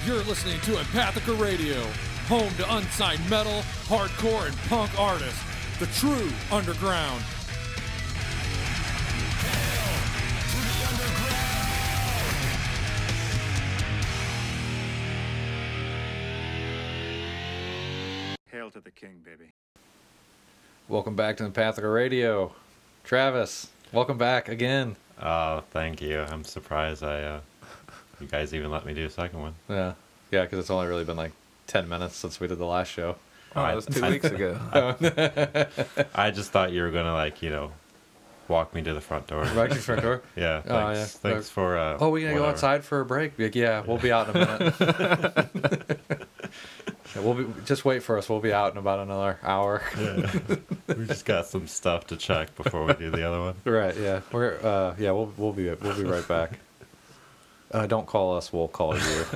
You're listening to Empathica Radio, home to unsigned metal, hardcore, and punk artists. The true underground. Hail to the king, baby. Welcome back to Empathica Radio. Travis, welcome back again. Oh, thank you. I'm surprised you guys even let me do a second one. Yeah, because it's only really been like 10 minutes since we did the last show. Oh, that was 2 weeks ago. I just thought you were gonna walk me to the front door. Right to the front door? Yeah. Thanks. Oh, yeah. Thanks for. Oh, we gotta go outside for a break. Like, yeah, we'll be out in a minute. Just wait for us. We'll be out in about another hour. Yeah. We just got some stuff to check before we do the other one. Right. Yeah. We'll be right back. Don't call us. We'll call you.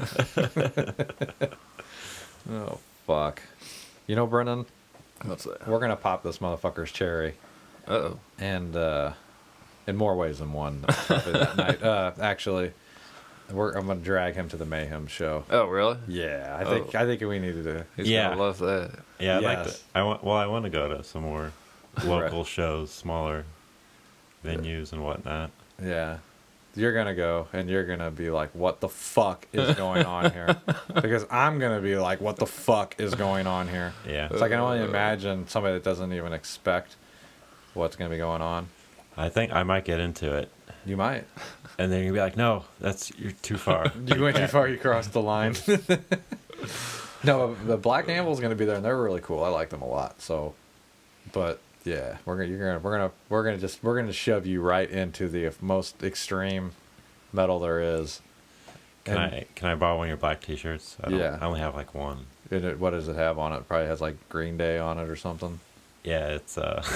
Oh fuck. You know, Brennan, What's that? we're gonna pop this motherfucker's cherry, Uh-oh. and in more ways than one. Probably that night. Actually, I'm gonna drag him to the Mayhem show. Oh, really? Yeah, I think we needed to. He's Yeah. gonna love that. Yeah, I'd like Yes. to. I want to go to some more local shows, smaller venues and whatnot. Yeah, you're gonna go, and you're gonna be like, "What the fuck is going on here?" Because I'm gonna be like, "What the fuck is going on here?" Yeah. So I can only imagine somebody that doesn't even expect what's gonna be going on. I think I might get into it, You might. and then you'll be like, "No, you're too far." You went too far. You crossed the line. No, the Black Anvil's going to be there, and they're really cool. I like them a lot. So, but yeah, we're gonna shove you right into the most extreme metal there is. Can I borrow one of your black T-shirts? Yeah. I only have like one. What does it have on it? Probably has like Green Day on it or something. Yeah, it's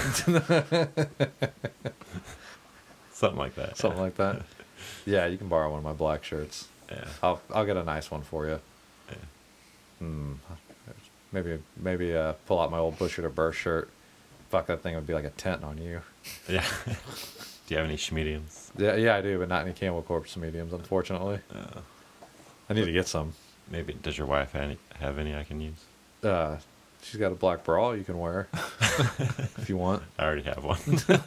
something like that. Something like that. Yeah, you can borrow one of my black shirts. Yeah. I'll get a nice one for you. Yeah. Maybe pull out my old Busher to Burst shirt. Fuck, that thing would be like a tent on you. Yeah. Do you have any schmediums? Yeah, I do, but not any Camel Corpse mediums, unfortunately. I need to get some. Maybe does your wife have any I can use? She's got a black bra you can wear if you want. I already have one.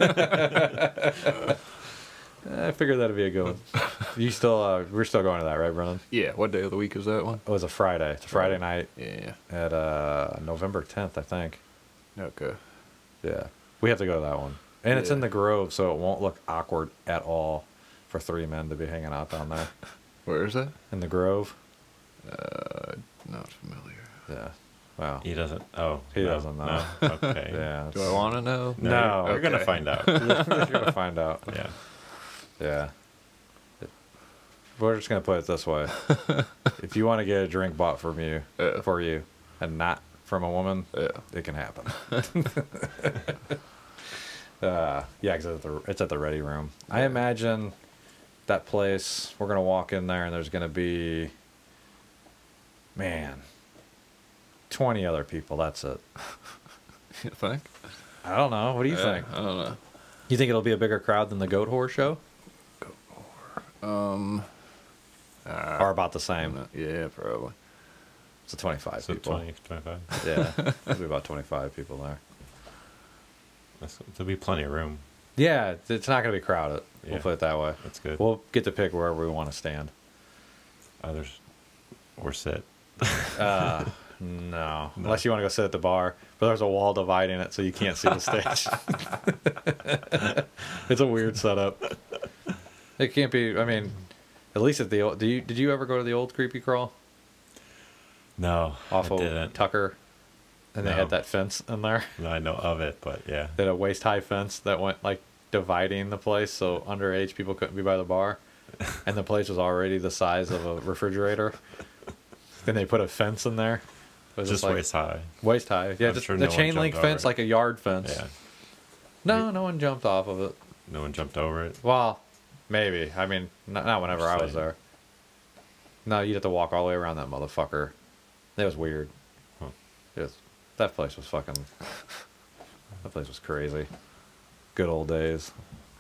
I figured that'd be a good one. We're still going to that, right, Brennan? Yeah. What day of the week is that one? It was a Friday. It's a Friday night Yeah. at November 10th, I think. Okay. Yeah, we have to go to that one, and it's in Yeah. the Grove, so it won't look awkward at all for three men to be hanging out down there Where is that? in the Grove. Not familiar. Yeah. Wow. He doesn't. Oh, He no, doesn't know. No. Okay. Yeah. Do I want to know? No. You're gonna Okay. find out. You're gonna find out. Yeah. Yeah. We're just gonna put it this way: if you want to get a drink bought from you Yeah. for you, and not from a woman, Yeah. it can happen. Yeah, because it's at the Ready Room. I imagine that place. We're gonna walk in there, and there's gonna be, 20 other people. That's it. You think? I don't know. What do you think? I don't know. You think it'll be a bigger crowd than the Goat Whore show, or about the same? Yeah, probably. It's a 25 So people. 20, 25. Yeah, there'll be about 25 people there. There'll be plenty of room. Yeah, it's not going to be crowded. We'll Yeah. put it that way. That's good. We'll get to pick wherever we want to stand. Others or sit. No, unless you want to go sit at the bar, but there's a wall dividing it, so you can't see the stage. It's a weird setup. It can't be. I mean, at least at the old. Did you ever go to the old Creepy Crawl No, off I of didn't. Tucker? And they No. had that fence in there. No, I know of it, but yeah. They had a waist high fence that went like dividing the place, so underage people couldn't be by the bar, and the place was already the size of a refrigerator. Then they put a fence in there. It was Just like waist high. waist high. Yeah, I'm just sure the no one chain link jumped fence, over it. like a yard fence. Yeah. No one jumped off of it. No one jumped over it. Well, maybe. I mean, not whenever I was saying. there. No, you'd have to walk all the way around that motherfucker. It was weird. Huh. That place was fucking. That place was crazy. Good old days.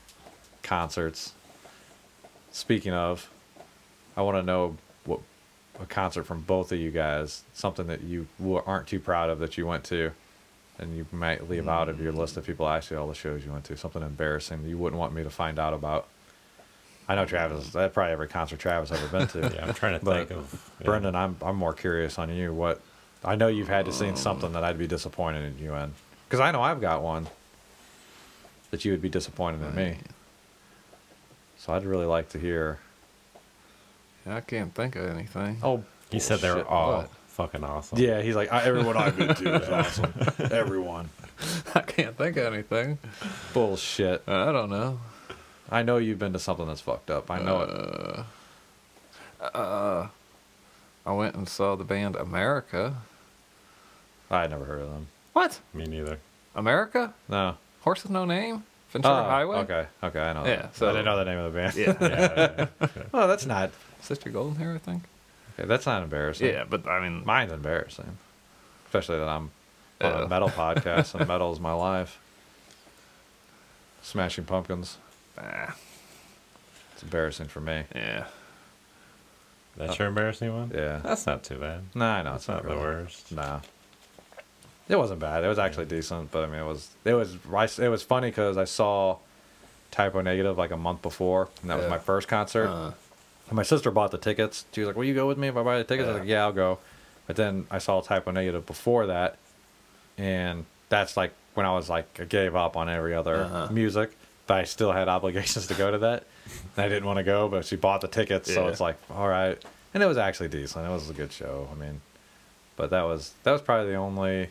Concerts. Speaking of, I want to know a concert from both of you guys, something that you aren't too proud of that you went to, and you might leave out of your list of people ask you all the shows you went to, something embarrassing that you wouldn't want me to find out about. I know Travis, that's probably every concert Travis ever been to. Yeah, I'm trying to But think of. Yeah. Brendan, I'm more curious on you. What I know you've had to seen something that I'd be disappointed in you in, because I know I've got one that you would be disappointed in me. So I'd really like to hear. Yeah, I can't think of anything. Oh, He said they were bullshit. all What? fucking awesome. Yeah, he's like everyone I've been to is awesome. Everyone. I can't think of anything. Bullshit. I don't know. I know you've been to something that's fucked up. I know it. I went and saw the band America. I never heard of them. What? Me neither. America? No. Horse with No Name? Ventura Highway? Okay, I know. Yeah, that. so- I didn't know the name of the band. Yeah. Oh, that's not. Sister Golden Hair, I think. Okay, that's not embarrassing. Yeah, but I mean, Mine's embarrassing, especially that I'm on a Yeah. metal podcast and metal is my life. Smashing Pumpkins. ah, It's embarrassing for me. yeah. That's your embarrassing one? Yeah. That's not too bad. Nah, I know That's it's not not the really. worst. No. It wasn't bad. It was actually decent, but I mean, it was funny because I saw Typo Negative like a month before, and that was Yeah. my first concert. And my sister bought the tickets. She was like, "Will you go with me if I buy the tickets?" I was like, "Yeah, I'll go." But then I saw Typo Negative before that, and that's like when I was like, I gave up on every other music, but I still had obligations to go to that. And I didn't want to go, but she bought the tickets, so Yeah. it's like, all right. And it was actually decent. It was a good show. I mean, but that was probably the only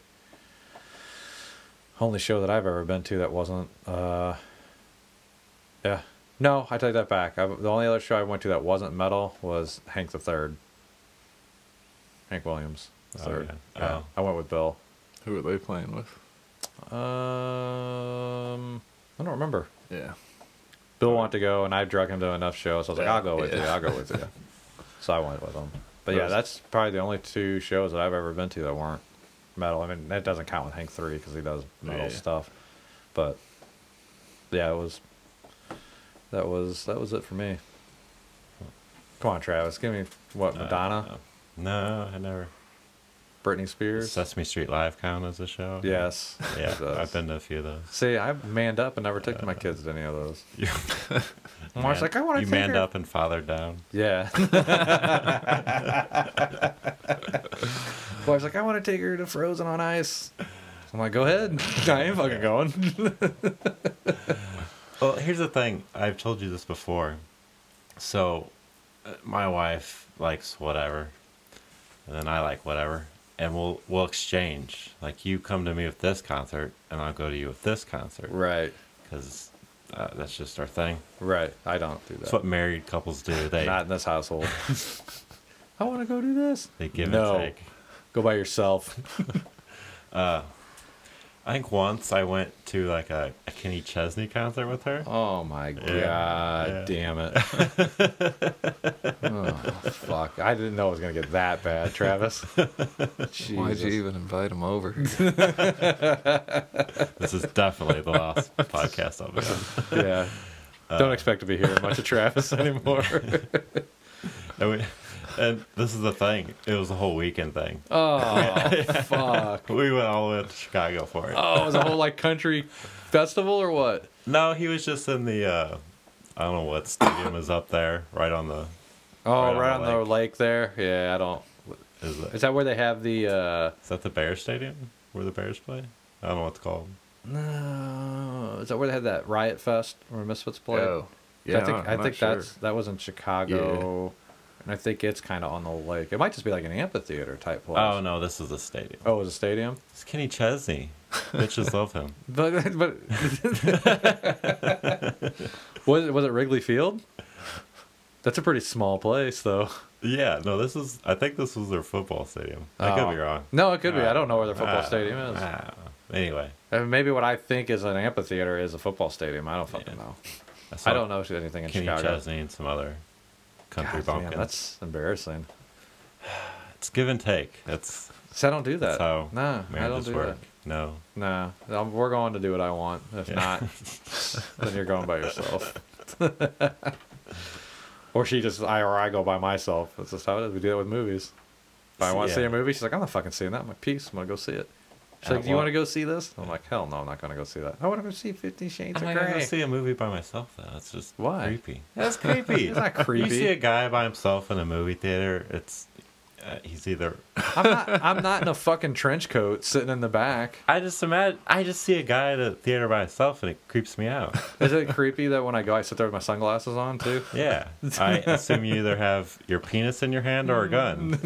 show that I've ever been to that wasn't. Yeah. No, I take that back. The only other show I went to that wasn't metal was Hank the Third. Hank Williams the Oh, Third. yeah. Yeah. Oh. I went with Bill. Who are they playing with? I don't remember. Yeah. Bill wanted to go, and I drug him to enough shows. So I was like, Yeah. I'll go with you. Yeah. I'll go with you. So I went with him. But yeah, that's probably the only two shows that I've ever been to that weren't metal. I mean, that doesn't count with Hank 3 because he does metal Yeah. stuff. But yeah, that was it for me. Come on, Travis, give me Madonna, No, I never. Britney Spears. Sesame Street Live count as a show? Yes. Yeah, it does. I've been to a few of those. See, I manned up and never took my kids to any of those. Mark's like, I want to You take manned her. up and fathered down. Yeah. Wife's like, I want to take her to Frozen on Ice. I'm like, go ahead. I ain't fucking going. Well, here's the thing. I've told you this before. So, my wife likes whatever, and then I like whatever, and we'll exchange. Like, you come to me with this concert, and I'll go to you with this concert. Right. Because that's just our thing. Right. I don't do that. That's what married couples do. They Not in this household. I want to go do this. they give No. and take. Go by yourself. I think once I went to like a Kenny Chesney concert with her. Oh my god Yeah. damn it. Oh fuck. I didn't know it was gonna get that bad, Travis. Why'd you even invite him over? This is definitely the last podcast I'll be on. Yeah. Don't expect to be hearing much of Travis anymore. And this is the thing. It was a whole weekend thing. Oh fuck. We went all the way to Chicago for it. Oh, it was a whole like country festival or what? No, he was just in the I don't know what stadium is up there, right on the. Oh, Right right on on the the lake there. Yeah, I don't. Is that where they have the? Is that the Bears stadium where the Bears play? I don't know what it's called. No, is that where they had that Riot Fest where Misfits played? Oh, yeah. I think that was in Chicago, and I think it's kind of on the lake. It might just be like an amphitheater type place. Oh no, this is the stadium. Oh, it was a stadium. It's Kenny Chesney. Bitches love him. But was it Wrigley Field? That's a pretty small place, though. Yeah, no, I think this was their football stadium. I could be wrong. No, it could be. I don't know where their football stadium is. Anyway, And maybe what I think is an amphitheater is a football stadium. I don't fucking know. saw I don't know anything in Kenny Chicago. Chesney and some other country God damn, bumpkins. that's embarrassing. It's give and take. That's See, I don't do that. how Nah, I don't marriages do work. No. that. Nah, we're going to do what I want. If Yeah. not, then you're going by yourself. Or I go by myself. That's just how it is. We do that with movies. If I want to see a movie, she's like, I'm not fucking seeing that. I'm like, peace. I'm going to go see it. She's like, do you want to go see this? I'm like, hell no, I'm not going to go see that. I want to go see 50 Shades I'm of not gonna Grey. go see a movie by myself, though. It's just Why? creepy. That's creepy. It's not creepy. You see a guy by himself in a movie theater, he's either... I'm not in a fucking trench coat sitting in the back. I just see a guy at a theater by himself, and it creeps me out. Is it creepy that when I go, I sit there with my sunglasses on, too? Yeah. I assume you either have your penis in your hand or a gun.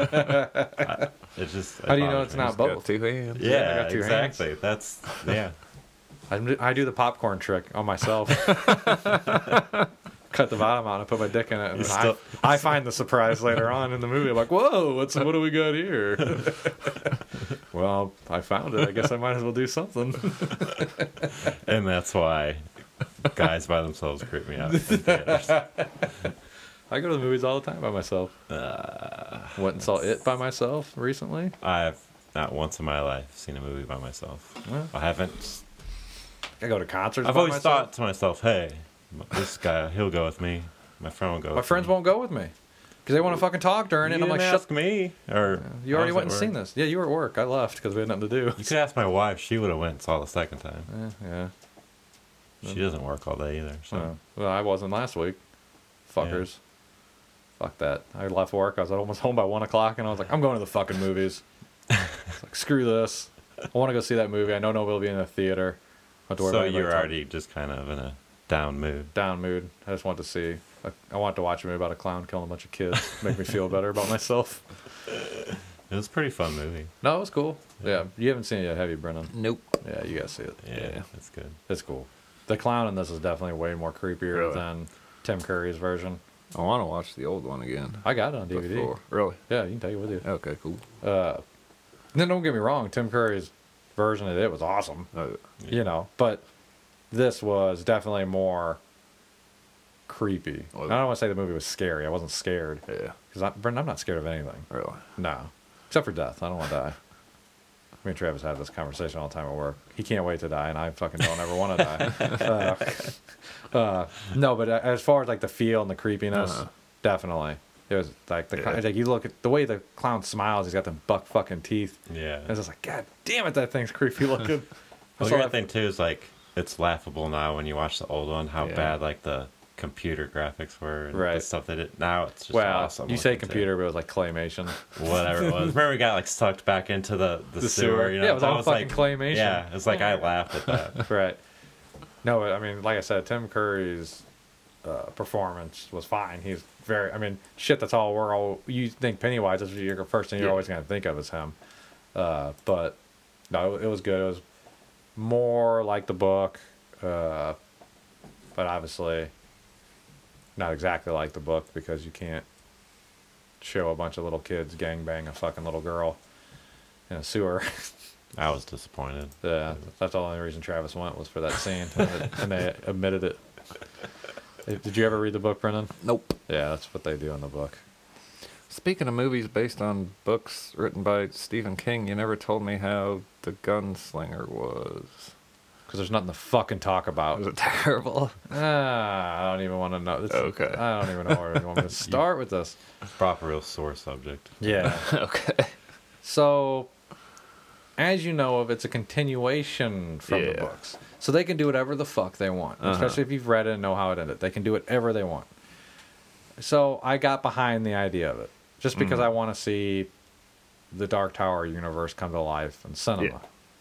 How do you know it's not Got both? 2 hands. Yeah, I got 2 exactly. That's, yeah. I do the popcorn trick on myself. Cut the bottom out and put my dick in it. And then I find the surprise later on in the movie. I'm like, whoa, what do we got here? Well, I found it. I guess I might as well do something. And that's why guys by themselves creep me out in theaters. I go to the movies all the time by myself. Went and saw It by myself recently. I've not once in my life seen a movie by myself. I haven't. I go to concerts I've by always myself. thought to myself, hey, this guy, he'll go with me. My friend will go My with friends me. won't go with me because they want to fucking talk during it. You And I'm didn't like, ask me. Or you already how went and does it seen work? this. Yeah, you were at work. I left because we had nothing to do. You could ask my wife. She would have went and saw the second time. Yeah. She doesn't work all day either. So. Well, I wasn't last week. Fuckers. Fuck that. I left work. I was almost home by 1 o'clock, and I was like, I'm going to the fucking movies. It's like, screw this. I want to go see that movie. I know nobody will be in the theater. I don't have to worry So about anybody you're talking. already just kind of in a down mood. Down mood. I just want to see. I want to watch a movie about a clown killing a bunch of kids. Make me feel better about myself. It was a pretty fun movie. No, it was cool. Yeah. You haven't seen it yet, have you, Brennan? Nope. Yeah, you gotta see it. Yeah, it's good. It's cool. The clown in this is definitely way more creepier Really? than Tim Curry's version. I want to watch the old one again. I got it on DVD. Before. Really? Yeah, you can take it with you. Okay, cool. Then don't get me wrong, Tim Curry's version of it was awesome. You know, but this was definitely more creepy. Was I don't want to say the movie was scary. I wasn't scared. Yeah. Because Brendan, I'm not scared of anything. Really? No. Except for death. I don't want to die. Me and Travis have this conversation all the time at work. He can't wait to die, and I fucking don't ever want to die. No, but as far as like the feel and the creepiness, definitely. It was like like you look at the way the clown smiles. He's got them buck fucking teeth. Yeah. And it's just like, God damn it, that thing's creepy looking. Well, So the I- other thing too is like it's laughable now when you watch the old one how Yeah. bad like the computer graphics were and the Right. stuff they did. Now it's just Well, awesome. you say looking, too. computer, but it was like claymation. Whatever it was. Remember we got like sucked back into the The sewer. sewer. You know? Yeah, it was I all fucking like, claymation. Yeah, it's like I laughed at that. Right. No, I mean, like I said, Tim Curry's performance was fine. He's very, I mean, shit, that's all you think Pennywise is your first thing you're Yeah. always going to think of is him. But no, it was good. It was more like the book, but obviously not exactly like the book because you can't show a bunch of little kids gangbang a fucking little girl in a sewer. I was disappointed. Yeah, that's the only reason Travis went was for that scene, and they admitted it. Did you ever read the book, Brendan? Nope. Yeah, that's what they do in the book. Speaking of movies based on books written by Stephen King, you never told me how The Gunslinger was. Because there's nothing to fucking talk about. Was it terrible? I don't even want to know. Okay. I don't even know where you want me to start with this. Proper real sore subject. Yeah. Okay. So, as you know of, it's a continuation from the Yeah. books. So they can do whatever the fuck they want. Especially if you've read it and know how it ended. They can do whatever they want. So I got behind the idea of it. Just because I want to see the Dark Tower universe come to life in cinema. Yeah.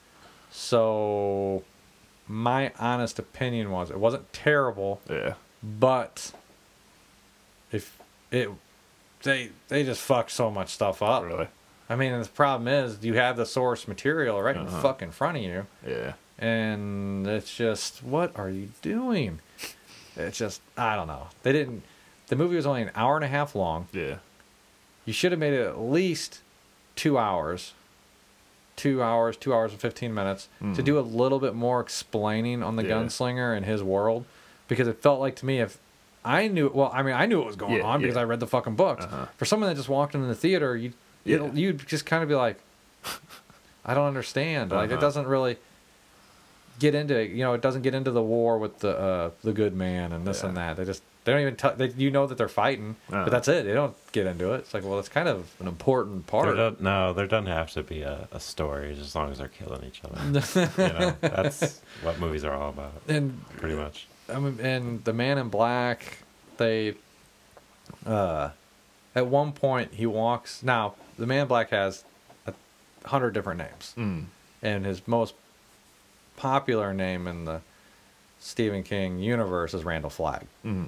So my honest opinion was it wasn't terrible, Yeah. but if it they just fucked so much stuff up. Really? I mean, the problem is you have the source material right in fucking front of you, Yeah. and it's just, what are you doing? It's just, I don't know. They didn't. The movie was only an hour and a half long. Yeah. You should have made it at least 2 hours. 2 hours and 15 minutes to do a little bit more explaining on the Yeah. gunslinger and his world, because it felt like to me if I knew, well, I mean, I knew what was going Yeah, on because yeah. I read the fucking books. For someone that just walked into the theater, you'd just kind of be like, I don't understand. Like it doesn't really get into it. You know, it doesn't get into the war with the good man and this and that. They don't even you know that they're fighting, but that's it. They don't get into it. It's like, well, it's kind of an important part. There doesn't have to be a story as long as they're killing each other. That's what movies are all about. And pretty much. And the Man in Black, they, at one point he walks. Now the Man in Black has 100 different names, and his most popular name in the Stephen King universe is Randall Flagg.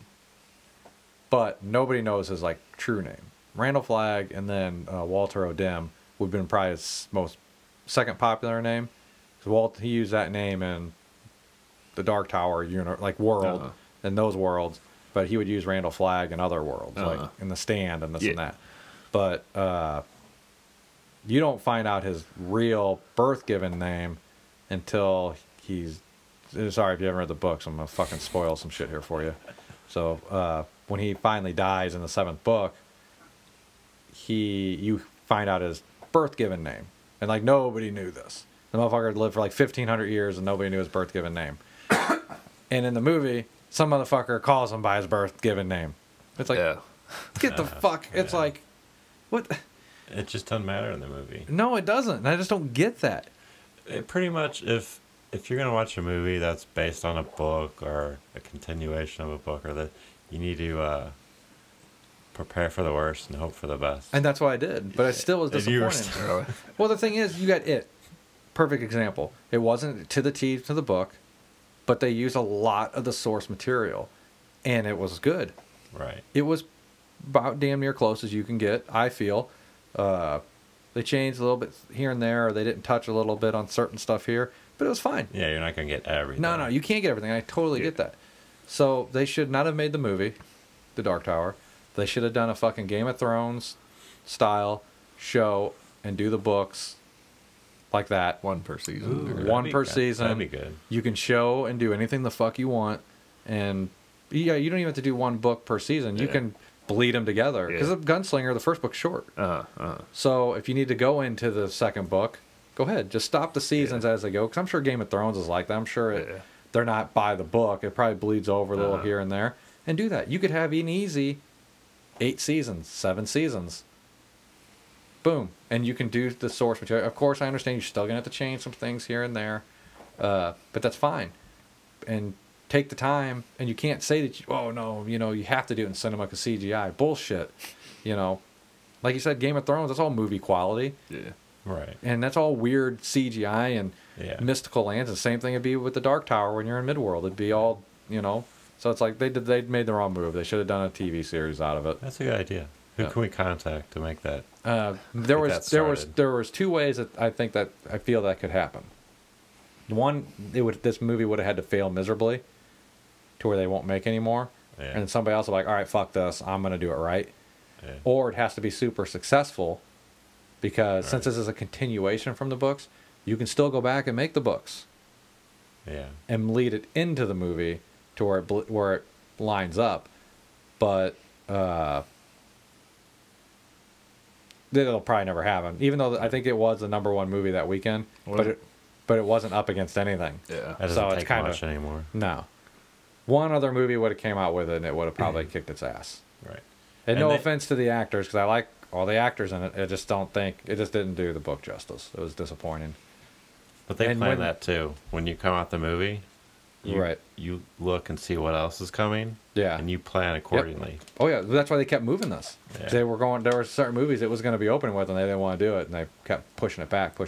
But nobody knows his like true name. Randall Flagg, and then Walter O'Dim would have been probably his most second popular name. Because he used that name in the Dark Tower world, in those worlds. But he would use Randall Flagg in other worlds, like in The Stand and this and that. But you don't find out his real birth-given name until he's... Sorry if you haven't read the books. I'm going to fucking spoil some shit here for you. So when he finally dies in the 7th book, you find out his birth-given name. And, like, nobody knew this. The motherfucker lived for, like, 1,500 years and nobody knew his birth-given name. And in the movie, some motherfucker calls him by his birth-given name. It's like, get the fuck... It's like, what... It just doesn't matter in the movie. No, it doesn't. I just don't get that. Pretty much, if you're gonna watch a movie that's based on a book or a continuation of a book, or that you need to prepare for the worst and hope for the best. And that's what I did, but I still was disappointed. Well, the thing is, you got It. Perfect example. It wasn't to the T to the book, but they used a lot of the source material, and it was good. Right. It was about damn near close as you can get, I feel. They changed a little bit here and there, or they didn't touch a little bit on certain stuff here, but it was fine. Yeah, you're not going to get everything. No, you can't get everything. I totally get that. So they should not have made the movie, The Dark Tower. They should have done a fucking Game of Thrones style show and do the books like that. One per season. One per season. That'd be good. You can show and do anything the fuck you want. And yeah, you don't even have to do one book per season. You can bleed them together. Because the Gunslinger, the first book's short. So if you need to go into the second book, go ahead. Just stop the seasons as they go. Because I'm sure Game of Thrones is like that. I'm sure they're not by the book. It probably bleeds over a little here and there. And do that. You could have an easy 8 seasons, 7 seasons. Boom. And you can do the source material. Of course, I understand you're still going to have to change some things here and there. But that's fine. And take the time. And you can't say that, you have to do it in cinema because CGI. Bullshit. Like you said, Game of Thrones, that's all movie quality. Yeah. Right. And that's all weird CGI and mystical lands. And the same thing would be with the Dark Tower when you're in Midworld. It'd be all, So it's like they made the wrong move. They should have done a TV series out of it. That's a good idea. Who can we contact to make that? There was 2 ways that I feel that could happen. One, this movie would have had to fail miserably, to where they won't make anymore, and somebody else will be like, all right, fuck this, I'm gonna do it right. Yeah. Or it has to be super successful, because since this is a continuation from the books, you can still go back and make the books. Yeah. And lead it into the movie to where it lines up, but it'll probably never happen. Even though I think it was the #1 movie that weekend, but it wasn't up against anything. Yeah, that doesn't take much anymore. No, one other movie would have came out with it, and it would have probably kicked its ass. Right. And no offense to the actors, because I like all the actors in it. I just don't think it just didn't do the book justice. It was disappointing. But they plan that too. When you come out the movie, you look and see what else is coming. Yeah. And you plan accordingly. Yep. Oh yeah, that's why they kept moving this. Yeah. There were certain movies it was going to be opening with, and they didn't want to do it, and they kept pushing it back.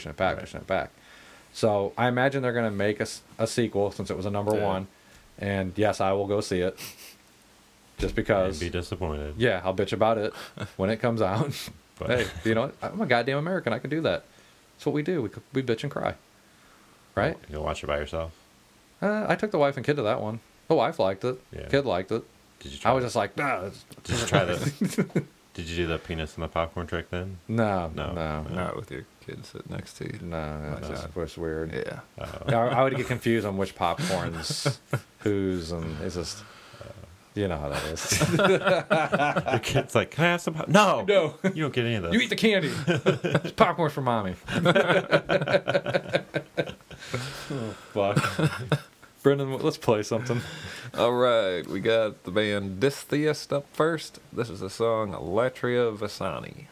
So I imagine they're going to make a sequel, since it was a #1, and yes, I will go see it. Just because. You'd be disappointed. Yeah, I'll bitch about it when it comes out. But hey, you know what? I'm a goddamn American. I can do that. That's what we do. We bitch and cry. Right? You'll watch it by yourself? I took the wife and kid to that one. The wife liked it. Yeah. Kid liked it. Did you try I was just like, nah. Did you try this? Did you do the penis and the popcorn trick then? No. Not with your kid sitting next to you. No, it was weird. Yeah. I would get confused on which popcorn's whose, and it's just, you know how that is. Your kid's like, can I have some popcorn? No. You don't get any of this. You eat the candy. It's popcorn for mommy. Oh, fuck. Brendan, let's play something. All right, we got the band Distheist up first. This is the song Latria Vasani.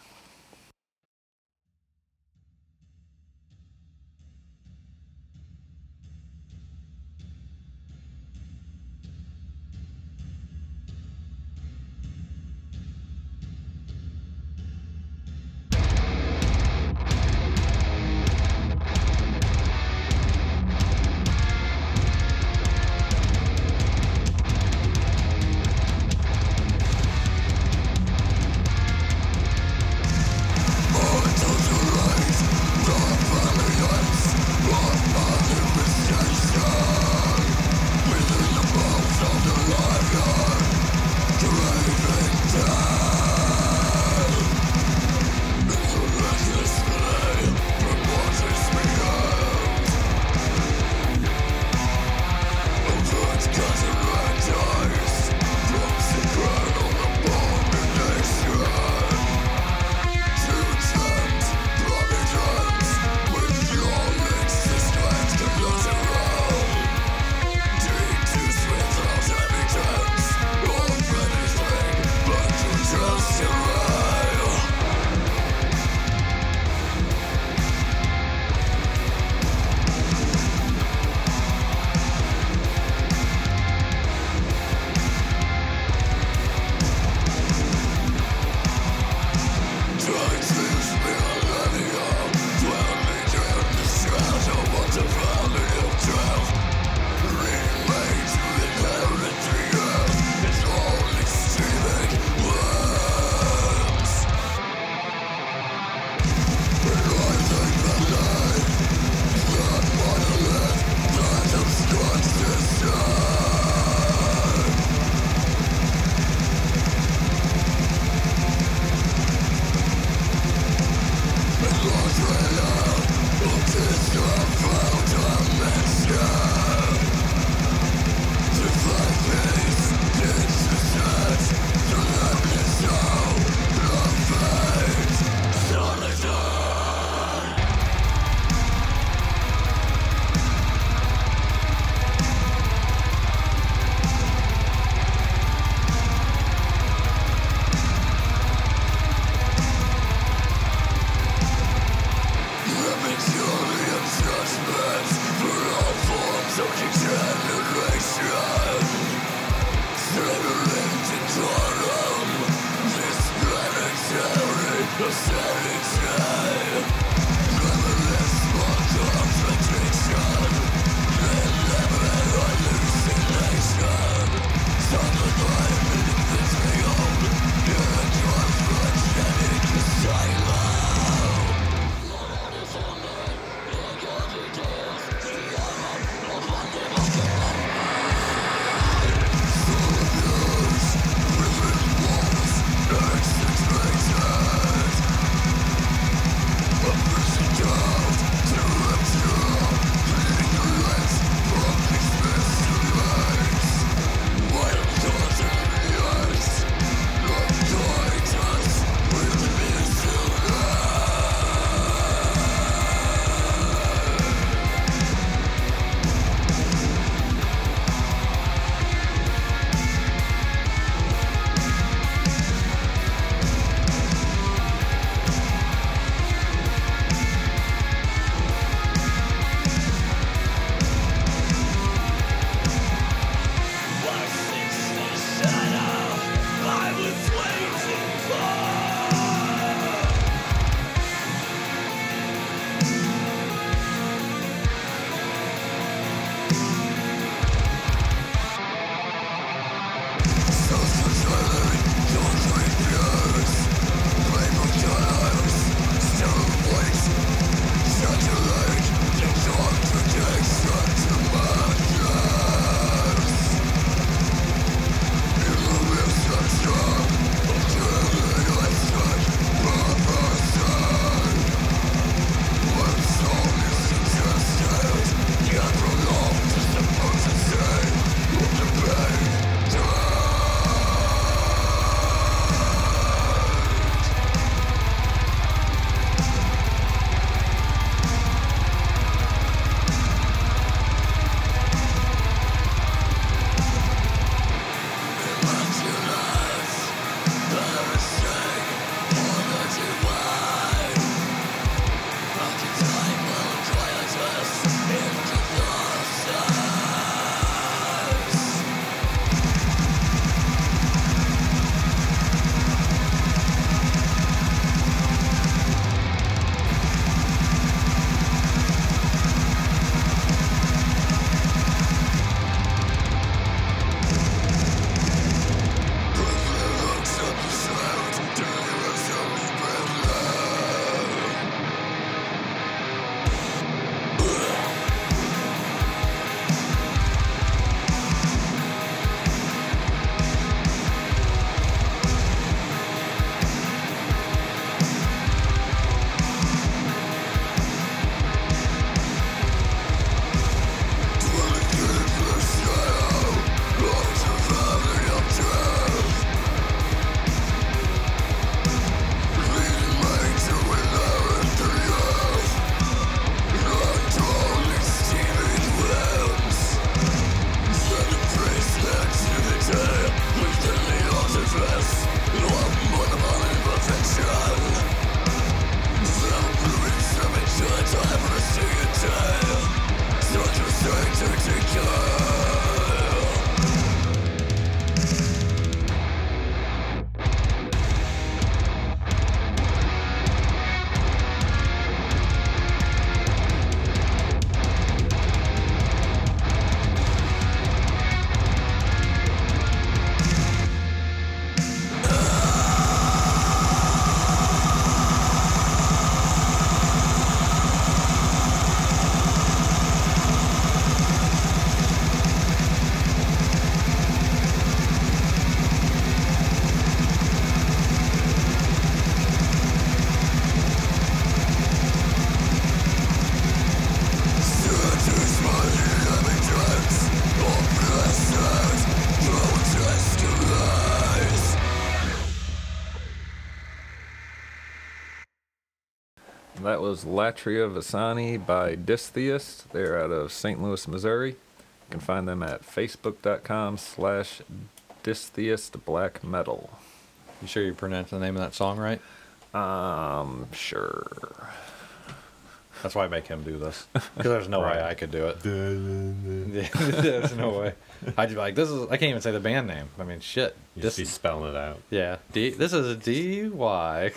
That was Latria Vasani by Distheist. They're out of St. Louis, Missouri. You can find them at facebook.com/distheistblackmetal. You sure you pronounced the name of that song right? Sure. That's why I make him do this. Because there's no way I could do it. There's no way. I'd be like, this is. I can't even say the band name. I mean, shit. You just be spelling it out. Yeah. This is a D-Y.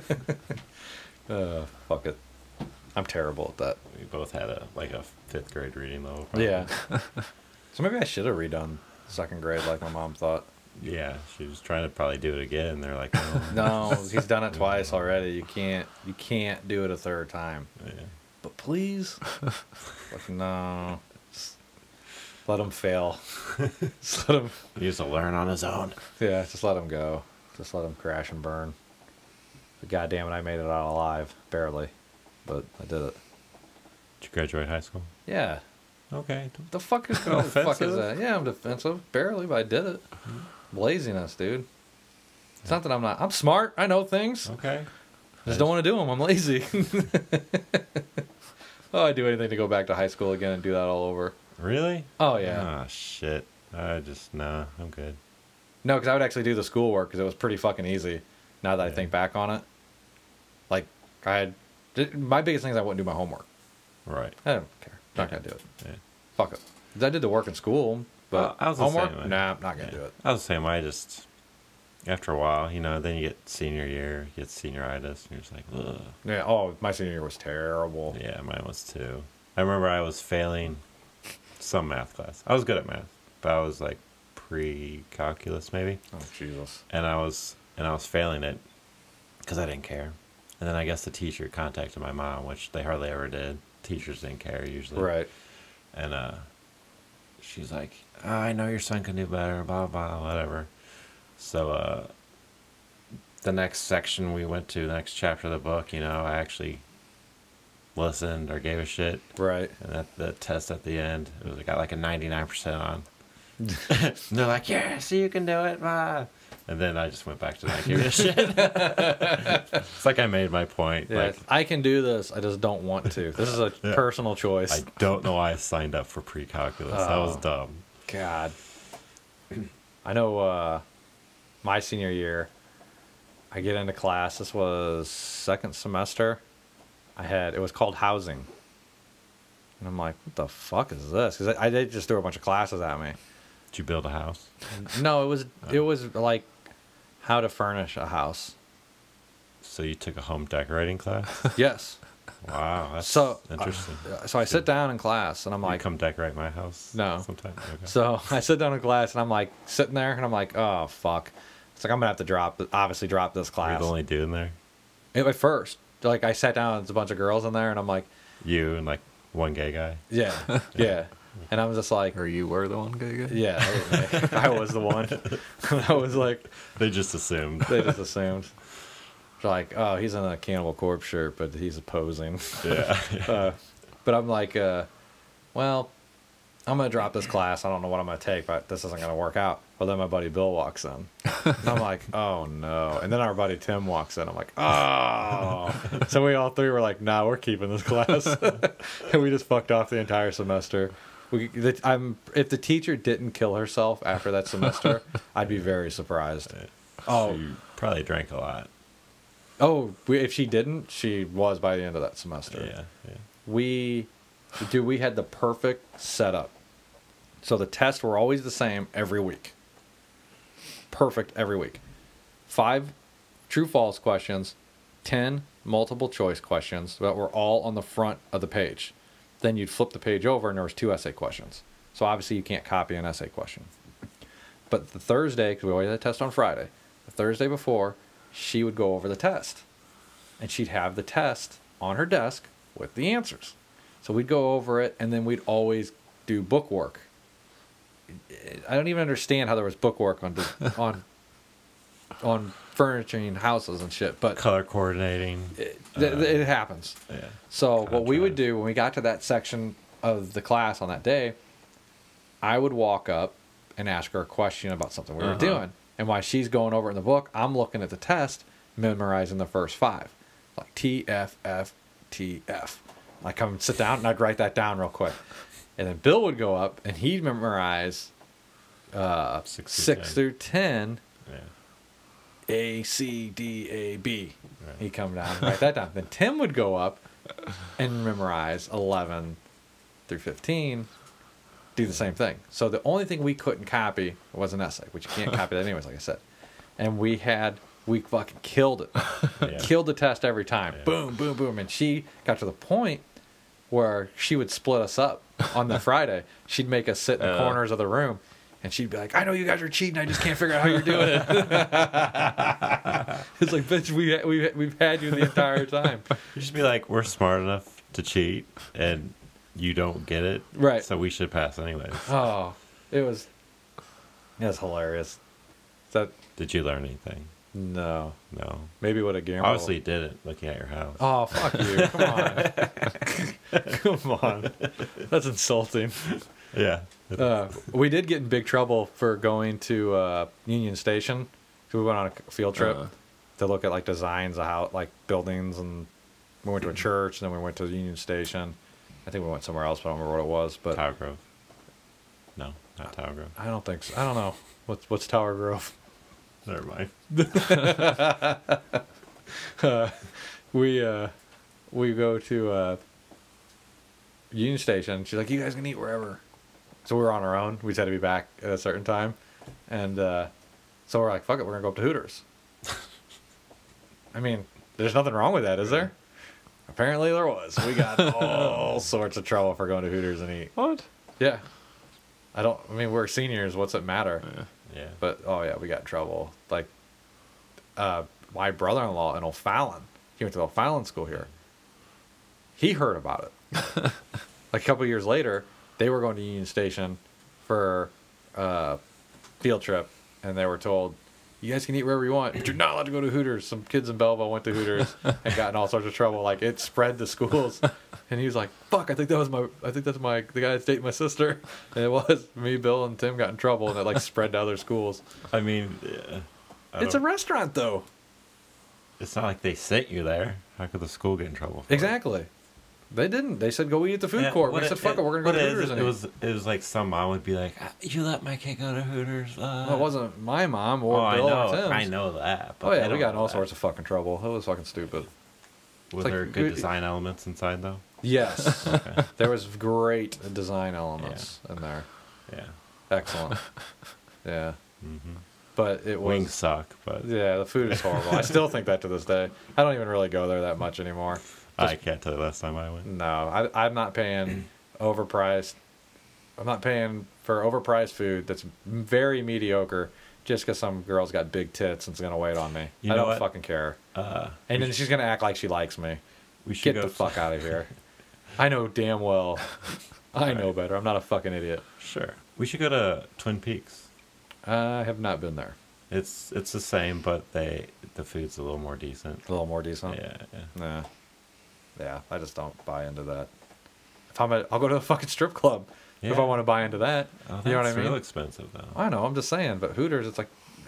Fuck it. I'm terrible at that. We both had a 5th grade reading level. Probably. Yeah. So maybe I should have redone 2nd grade like my mom thought. Yeah, she was trying to probably do it again. They're like, No, he's done it twice already. You can't do it a 3rd time. Yeah. But please, like, no, just let him fail. Just let him. He used to learn on his own. Yeah, just let him go. Just let him crash and burn. But God damn it, I made it out alive, barely, but I did it. Did you graduate high school? Yeah. Okay. The fuck is the fuck is Offensive? that? Yeah, I'm defensive, barely, but I did it. Laziness, dude. It's not that I'm not. I'm smart. I know things. Okay. Just don't want to do them. I'm lazy. Oh, I'd do anything to go back to high school again and do that all over. Really? Oh, yeah. Oh, shit. No, I'm good. No, because I would actually do the schoolwork because it was pretty fucking easy. Now that I think back on it, like my biggest thing is I wouldn't do my homework. Right. I don't care. Not gonna do it. Yeah. Fuck it. 'Cause I did the work in school, but I was the homework, same way. nah, I'm not gonna do it. I was the same way. After a while, then you get senior year, you get senioritis, and you're just like, ugh. Yeah. Oh, my senior year was terrible. Yeah, mine was too. I remember I was failing some math class. I was good at math, but I was like pre-calculus maybe, Oh Jesus. and I was failing it because I didn't care. And then I guess the teacher contacted my mom, which they hardly ever did. Teachers didn't care usually. Right. And she's like, I know your son can do better, blah, blah, whatever. So the next section we went to, the next chapter of the book, I actually listened or gave a shit. Right. And at the test at the end, I got like a 99% on. And they're like, yeah, see, you can do it, blah. And then I just went back to not giving a shit. It's like I made my point. Yeah. Like, I can do this. I just don't want to. This is a personal choice. I don't know why I signed up for pre-calculus. That was dumb. God. I know my senior year, I get into class. This was 2nd semester. It was called housing. And I'm like, what the fuck is this? Because they just threw a bunch of classes at me. Did you build a house? No, it was like how to furnish a house. So you took a home decorating class? Yes. Wow, that's So interesting. So I sit down in class and I'm You like, come decorate my house? No. Sometime? Okay. so I sit down in class and I'm like sitting there and I'm like, oh fuck. It's like I'm gonna have to obviously drop this Were you class. the only dude in there? At first, like I sat down, there's a bunch of girls in there and I'm like, You and like one gay guy? yeah, yeah. And I'm just like, Or you were the one gay guy? yeah, I was the one. I was like, They just assumed. they just assumed. They're like, oh, he's in a Cannibal Corpse shirt, but he's posing. Yeah. But I'm like, well, I'm going to drop this class. I don't know what I'm going to take, but this isn't going to work out. Well, then my buddy Bill walks in. And I'm like, oh, no. And then our buddy Tim walks in. I'm like, oh. So we all three were like, nah, we're keeping this class. And we just fucked off the entire semester. If the teacher didn't kill herself after that semester, I'd be very surprised. So Oh, you probably drank a lot. if she didn't, she was by the end of that semester. Yeah. We had the perfect setup. So the tests were always the same every week. Perfect every week. 5 true-false questions, 10 multiple choice questions that were all on the front of the page. Then you'd flip the page over and there was 2 essay questions. So obviously you can't copy an essay question. But the Thursday, because we always had a test on Friday, the Thursday before, she would go over the test. And she'd have the test on her desk with the answers. So we'd go over it, and then we'd always do book work. I don't even understand how there was book work on furnishing houses and shit, but Color coordinating. it happens. Yeah. So what we would Contrast. do when we got to that section of the class on that day, I would walk up and ask her a question about something we were doing. And while she's going over it in the book, I'm looking at the test, memorizing the first 5. Like T, F, F, WTF. I come and sit down, and I'd write that down real quick. And then Bill would go up, and he'd memorize 6 through 10, Yeah. A, C, D, A, B. Right. He'd come down and write that down. Then Tim would go up and memorize 11 through 15, do the same thing. So the only thing we couldn't copy was an essay, which you can't copy that anyways, like I said. And we fucking killed it. Yeah. Killed the test every time. Yeah. Boom, boom, boom. And she got to the point where she would split us up on the Friday. She'd make us sit in the corners of the room. And she'd be like, I know you guys are cheating. I just can't figure out how you're doing it. It's like, bitch, we've had you the entire time. You should be like, we're smart enough to cheat, and you don't get it. Right. So we should pass anyways. Oh, it was hilarious. Did you learn anything? No. No. Maybe would have gambled. Obviously, you didn't, looking at your house. Oh, fuck you. Come on. Come on. That's insulting. Yeah. We did get in big trouble for going to Union Station. So we went on a field trip to look at like designs of how like buildings, and we went to a church, and then we went to the Union Station. I think we went somewhere else, but I don't remember what it was. But Tower Grove. No, not Tower Grove. I don't think so. I don't know. What's Tower Grove? Never mind. We go to Union Station. She's like, you guys can eat wherever. So we were on our own. We just had to be back at a certain time. And so we're like, fuck it, we're going to go up to Hooters. I mean, there's nothing wrong with that, is there? Apparently there was. We got all sorts of trouble for going to Hooters and eat. What? Yeah. I mean, we're seniors. What's it matter? Yeah. But, oh, yeah, we got in trouble. Like, my brother-in-law in O'Fallon, he went to O'Fallon school here. He heard about it. Like, a couple years later, they were going to Union Station for a field trip, and they were told, you guys can eat wherever you want, but you're not allowed to go to Hooters. Some kids in Belleville went to Hooters and got in all sorts of trouble. Like, it spread to schools. And he was like, fuck, I think that's the guy that's dating my sister. And it was. Me, Bill, and Tim got in trouble, and it, like, spread to other schools. I mean, yeah. It's a restaurant, though. It's not like they sent you there. How could the school get in trouble for it? Exactly. They didn't. They said, go eat at the food court. We said, fuck it, we're going to go to Hooters. It was like some mom would be like, you let my kid go to Hooters? Well, it wasn't my mom or Bill or Tim's. I know that. But Oh, yeah, we got in know all that. sorts of fucking trouble. It was fucking stupid. Was like there good design elements inside, though? Yes. Okay. There was great design elements in there. Yeah. Excellent. Yeah. Mm-hmm. But it was... Wings suck, but Yeah, the food is horrible. I still think that to this day. I don't even really go there that much anymore. I can't tell you last time I went. No, I'm not paying overpriced. I'm not paying for overpriced food that's very mediocre just because some girl's got big tits and is going to wait on me. You I know don't what? fucking care. We And then she's going to act like she likes me. should Get the fuck out of here. I know damn well. I know better. I'm not a fucking idiot. Sure. We should go to Twin Peaks. I have not been there. It's the same, but the food's a little more decent. A little more decent. Yeah. Nah. Yeah, I just don't buy into that. I'll go to a fucking strip club if Yeah. I want to buy into that. Oh, You know what I that's mean? real expensive, though. I know. I'm just saying. But Hooters, it's like,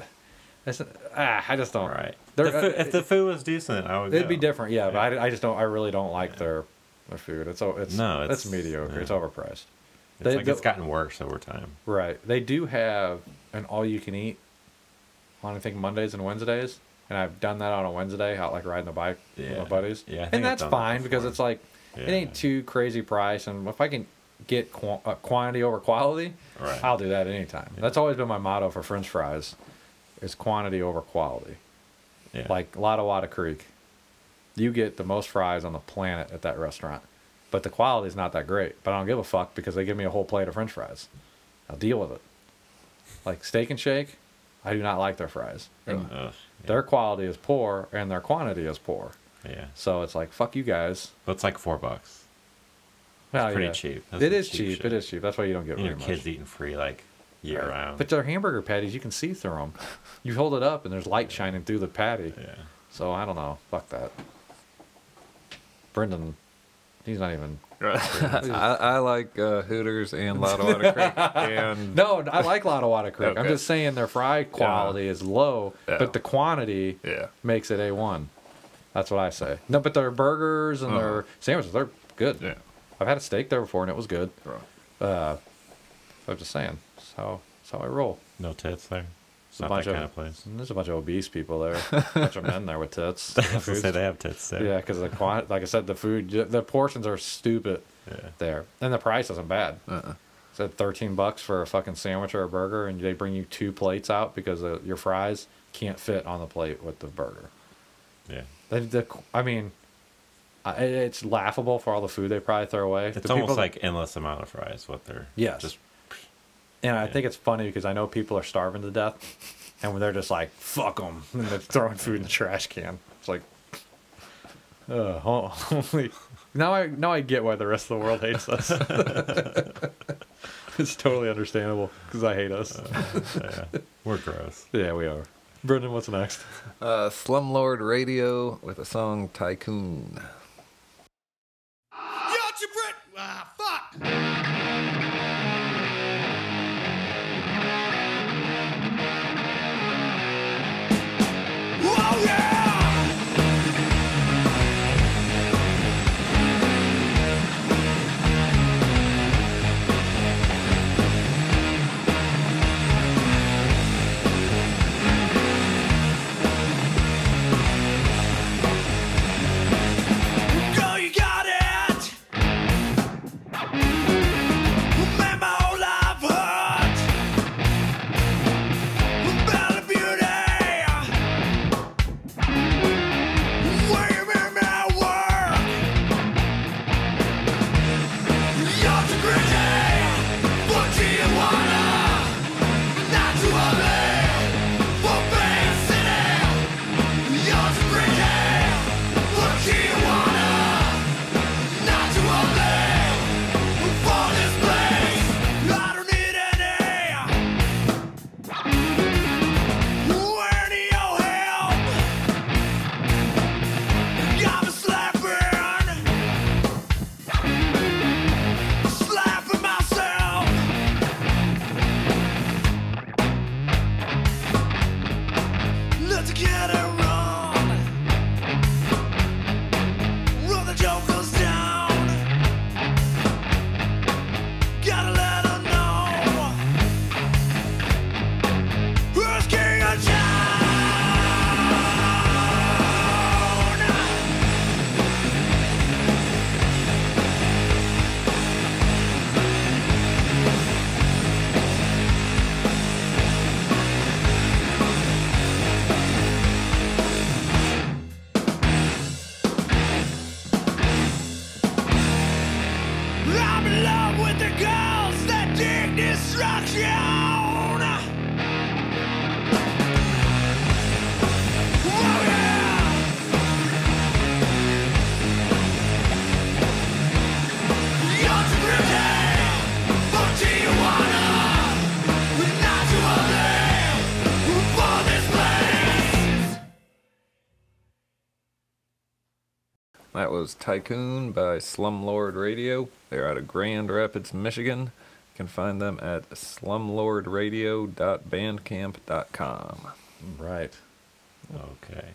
I just don't. Right. They're- If the food was decent, I would It'd be go. different, yeah. But I just don't. I really don't like their food. It's it's- mediocre. yeah. It's overpriced. It's gotten worse over time. Right. They do have an all-you-can-eat on I think Mondays and Wednesdays, and I've done that on a Wednesday, out like riding the bike with Yeah. my buddies. Yeah, I think and I've that's done that fine because before. it's like it Yeah. ain't too crazy price, and if I can get quantity over quality, Right. I'll do that anytime. Yeah. That's always been my motto for French fries, is quantity over quality. Yeah. Like Lottawatta Creek, you get the most fries on the planet at that restaurant, but the quality is not that great. But I don't give a fuck because they give me a whole plate of French fries. I'll deal with it. Like Steak and Shake, I do not like their fries. Ugh, yeah. Their quality is poor and their quantity is poor. Yeah. So it's like, fuck you guys. But it's like $4. Well, pretty yeah. cheap. That's It some is cheap. shit. It is cheap. That's why you don't get And very your much. kids eating free like year Right. round. But their hamburger patties, you can see through them. You hold it up and there's light shining through the patty. yeah. So I don't know. Fuck that. Brendan, he's not even. I like Hooters and Lottawatta Creek. And No, I like Lottawatta Creek. I'm Okay. just saying their fry quality is low, Yeah. but the quantity yeah, makes it A1. That's what I say. No, but their burgers and their sandwiches, they're good. Yeah. I've had a steak there before and it was good. Right. I'm just saying. That's how I roll. No tits there. It's not bunch that of- kind of place. There's a bunch of obese people there. A bunch of men there with tits. I have to say they have tits there. Yeah, because like I said, the food, the portions are stupid Yeah. there, and the price isn't bad. Uh-uh. Said $13 for a fucking sandwich or a burger, and they bring you 2 plates out because your fries can't fit on the plate with the burger. Yeah. I mean, it's laughable for all the food they probably throw away. It's The almost people- like endless amount of fries. What they're Yes. just And I think it's funny because I know people are starving to death, and when they're just like, fuck them, and they're throwing food in the trash can. It's like, holy. Now I get why the rest of the world hates us. It's totally understandable because I hate us. yeah, we're gross. Yeah, we are. Brendan, what's next? Slumlord Radio with the song Tycoon. Girl, you got it. Man, my whole life hurt. Belly beauty. Where you made me work. You're too gritty. What do you wanna? Not too ugly for Bay City. You're too gritty. What do you wanna? Not too ugly for this place. I don't need any your help. Got me slapping myself. Let's get it wrong. Run the jokers down. Gotta let her know. Who's king of town? I'm in love with the girls that dig destruction. Oh yeah. You're too pretty for Tijuana. Not too ugly for this place. That was Tycoon by Slumlord Radio. They're out of Grand Rapids, Michigan. You can find them at slumlordradio.bandcamp.com. Right. Okay.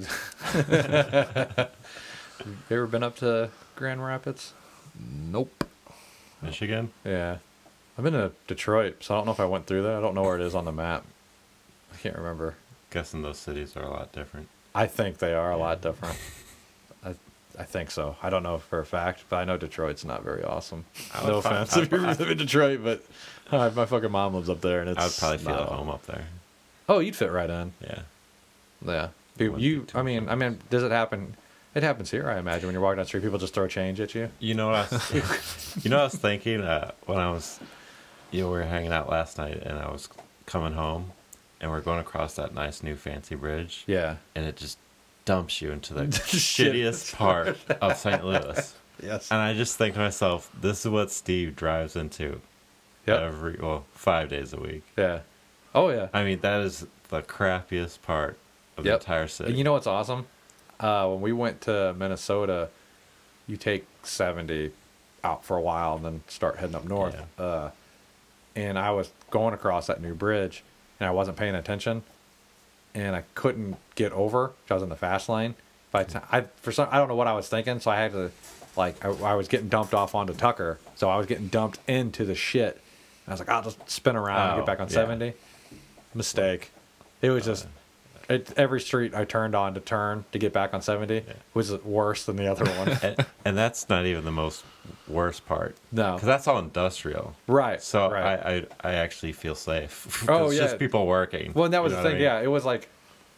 You ever been up to Grand Rapids? Nope. Michigan. Yeah. I've been to Detroit, so I don't know if I went through there. I don't know where it is on the map. I can't remember. Guessing those cities are a lot different. I think they are a lot different. I think so. I don't know for a fact, but I know Detroit's not very awesome. I No would fi- offense I if you would- live in Detroit, but my fucking mom lives up there, and it's. I would probably feel not at all- home up there. Oh, you'd fit right in. Yeah. Yeah. Wouldn't be too I mean, does it happen? It happens here, I imagine. When you're walking down the street, people just throw change at you. You know what I was, you know what I was thinking when I was, we were hanging out last night and I was coming home, and we're going across that nice new fancy bridge. Yeah. And it just dumps you into the Shit. shittiest part of St. Louis. Yes. And I just think to myself, this is what Steve drives into Yep. 5 days a week. Yeah. Oh yeah. I mean, that is the crappiest part of the Yep. entire city. And you know what's awesome? When we went to Minnesota, you take 70 out for a while and then start heading up north. And I was going across that new bridge, and I wasn't paying attention, and I couldn't get over. 'Cause I was in the fast lane. If by the time I don't know what I was thinking, so I had to, like, I was getting dumped off onto Tucker, so I was getting dumped into the shit. And I was like, I'll just spin around and get back on 70. Mistake. It was just every street I turned on to turn to get back on 70 was worse than the other one. And that's not even the most worst part. No. Because that's all industrial. Right. So right. I actually feel safe. Oh, It's yeah. just people working. Well, and that was You the know thing. what I mean? Yeah, it was like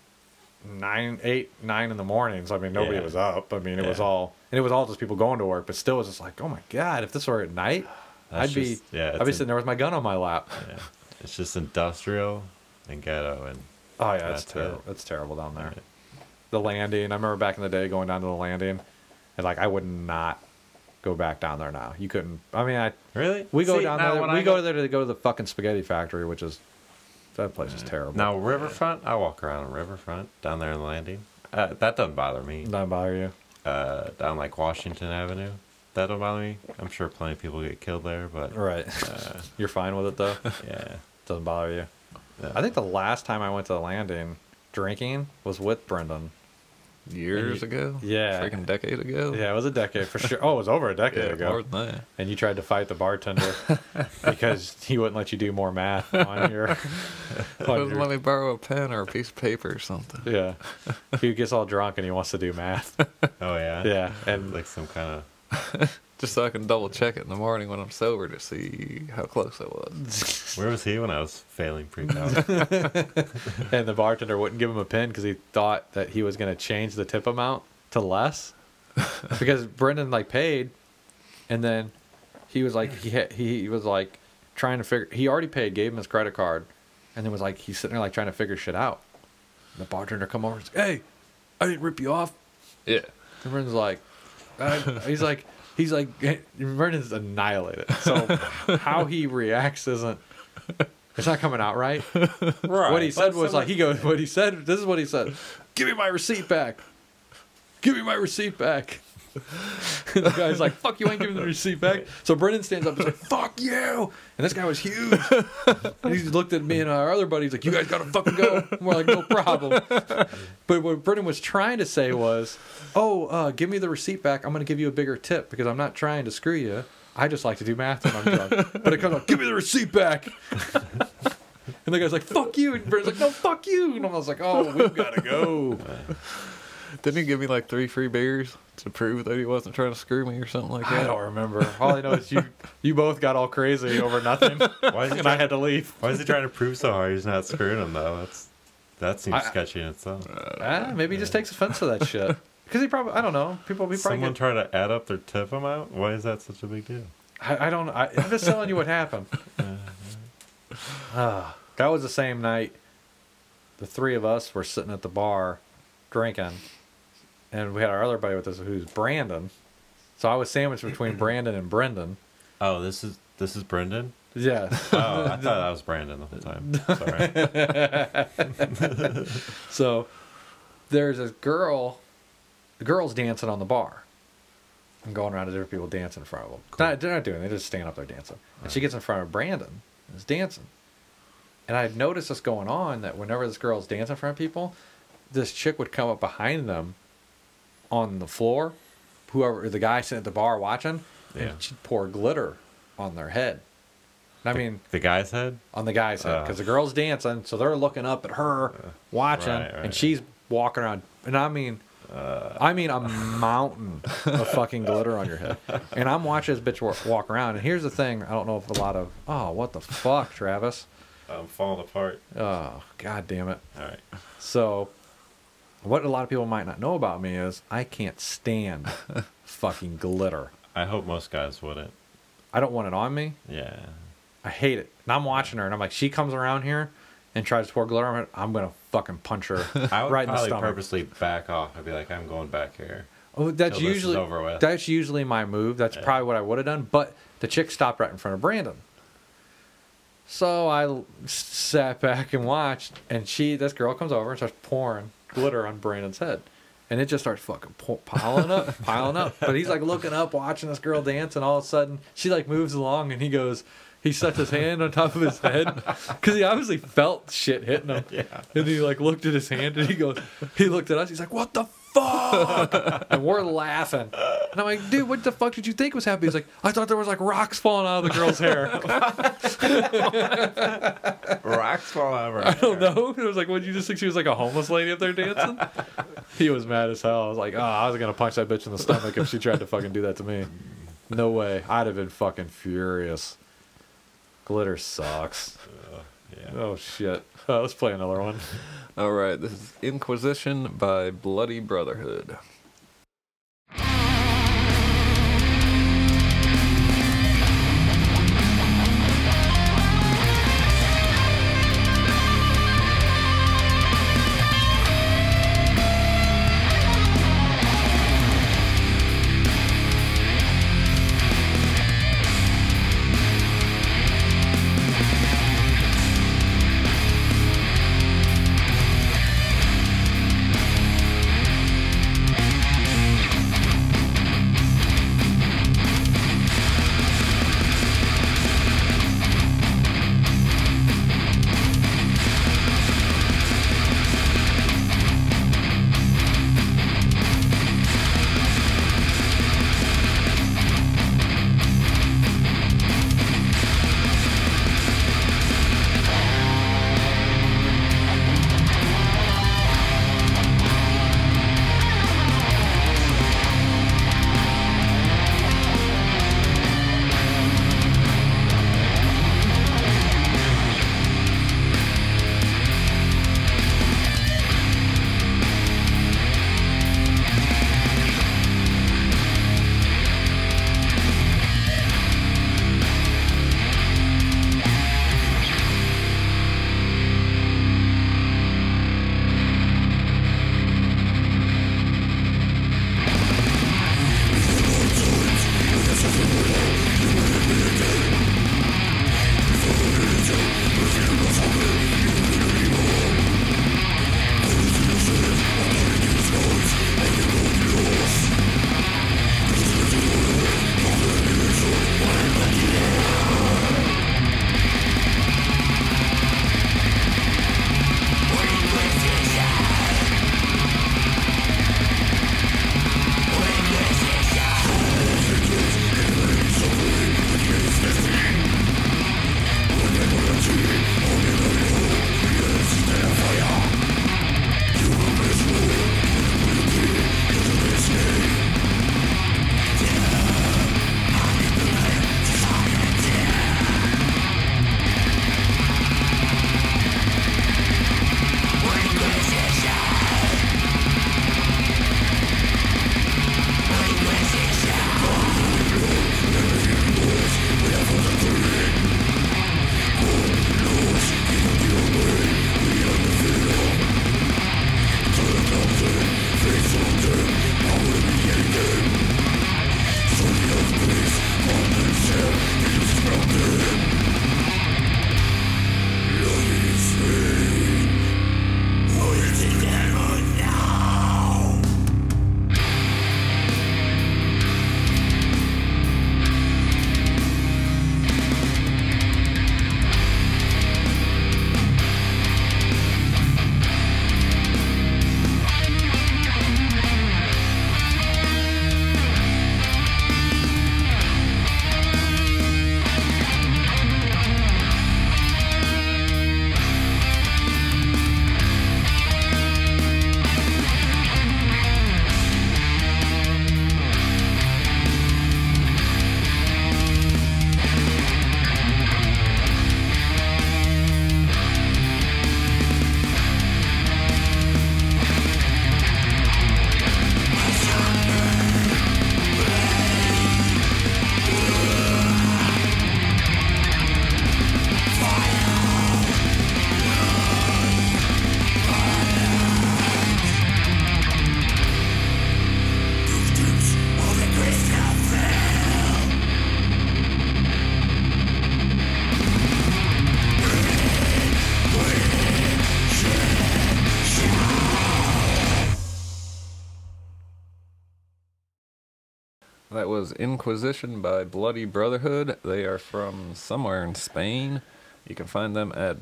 9 in the morning. So I mean, nobody Yeah. was up. I mean, it was Yeah. all just people going to work. But still, it was just like, oh my god, if this were at night, That's I'd be just- yeah, I'd be it's sitting there with my gun on my lap. Yeah. It's just industrial and ghetto. And Oh yeah, it's That's terrible. it. It's terrible down there. Right. The landing. I remember back in the day going down to the landing, and like I would not go back down there now. You couldn't. I mean, really? we go See, down now there. when We I go there to go to the fucking spaghetti factory, which is that place is terrible. Now, Riverfront, I walk around on Riverfront down there in the landing. That doesn't bother me. Doesn't bother you. Down like Washington Avenue, that don't bother me. I'm sure plenty of people get killed there, but Right. You're fine with it though. yeah. Doesn't bother you. Yeah. I think the last time I went to the landing drinking was with Brendan. Years ago? Yeah. Freaking decade ago? Yeah, it was a decade for sure. Oh, it was over a decade Yeah, ago. more than that. And you tried to fight the bartender because he wouldn't let you do more math on your. Wouldn't let me borrow a pen or a piece of paper or something. Yeah, he gets all drunk and he wants to do math. Oh yeah. Yeah, and Like some kind Just so I can double check it in the morning when I'm sober to see how close I was. of. Where was he when I was failing pre-calc? and the bartender wouldn't give him a pen because he thought that he was going to change the tip amount to less because Brendan like paid, and then he was like he was like trying to figure. He already paid, gave him his credit card, and then was like he's sitting there like trying to figure shit out. And the bartender come over and says, "Hey, I didn't rip you off." Yeah. And Brendan's like, he's like, Brendan's annihilated. So how he reacts isn't, it's not coming out right. Right. What he said was like, this is what he said. Give me my receipt back. Give me my receipt back. And the guy's like, fuck you, ain't giving the receipt back. So Brendan stands up and is like, fuck you. And this guy was huge. And he looked at me and our other buddies like, you guys gotta fucking go. And we're like, no problem. But what Brendan was trying to say was, give me the receipt back. I'm gonna give you a bigger tip because I'm not trying to screw you. I just like to do math when I'm drunk. But it comes out, give me the receipt back. And the guy's like, fuck you. And Brendan's like, no, fuck you. And I was like, oh, we've gotta go. Didn't he give me like 3 free beers to prove that he wasn't trying to screw me or something like I that? don't remember. All I know is you both got all crazy over nothing, Why is he and I trying, had to leave. why is he trying to prove so hard he's not screwing him though? That seems sketchy in itself. Maybe he just takes offense to that shit. Because he probably, I don't know. He probably Someone get, trying to add up their tip amount? Why is that such a big deal? I don't know. I'm just telling you what happened. That was the same night. The three of us were sitting at the bar drinking, and we had our other buddy with us who's Brandon. So I was sandwiched between Brandon and Brendan. Oh, this is Brendan? Yeah. Oh, I thought I was Brandon the whole time. Sorry. So there's this girl. The girl's dancing on the bar. And going around to different people dancing in front of them. They're not doing it. They just stand up there dancing. And she gets in front of Brandon and is dancing. And I noticed this going on, that whenever this girl's dancing in front of people, this chick would come up behind them on the floor, whoever, the guy sitting at the bar watching, Yeah. and she'd pour glitter on their head. I mean, The guy's head? on the guy's head, because the girl's dancing, so they're looking up at her, watching, right. and she's walking around. And I mean a mountain of fucking glitter on your head. And I'm watching this bitch walk around. And here's the thing: I don't know if a lot of what the fuck, Travis? I'm falling apart. Oh, god damn it! All right. So, what a lot of people might not know about me is I can't stand fucking glitter. I hope most guys wouldn't. I don't want it on me. Yeah. I hate it. And I'm watching her, and I'm like, she comes around here and tries to pour glitter on it, I'm gonna fucking punch her I would right in the probably stomach. purposely back off. I'd be like, I'm going back here. Oh, that's till this is usually over with. that's usually my move. That's probably what I would have done. But the chick stopped right in front of Brandon, so I sat back and watched. And this girl comes over and starts pouring glitter on Brandon's head, and it just starts fucking piling up, piling up. But he's like looking up, watching this girl dance, and all of a sudden she like moves along, and he sets his hand on top of his head because he obviously felt shit hitting him. Yeah. And he like looked at his hand, and he looked at us. He's like, "What the fuck?" fuck? And we're laughing. And I'm like, dude, what the fuck did you think was happening? He's like, I thought there was like rocks falling out of the girl's hair. Rocks fall over. I don't know. It was like, what did you just think she was like a homeless lady up there dancing? He was mad as hell. I was like, oh, I was going to punch that bitch in the stomach if she tried to fucking do that to me. No way. I'd have been fucking furious. Glitter sucks. Yeah. Oh, shit. Let's play another one. All right, this is Inquisition by Bloody Brotherhood. That was Inquisition by Bloody Brotherhood. They are from somewhere in Spain, You can find them at